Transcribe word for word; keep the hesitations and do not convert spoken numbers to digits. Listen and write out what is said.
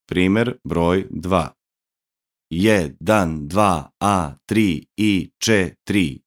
Primer broj dva. jedan, dva, a, tri i četiri.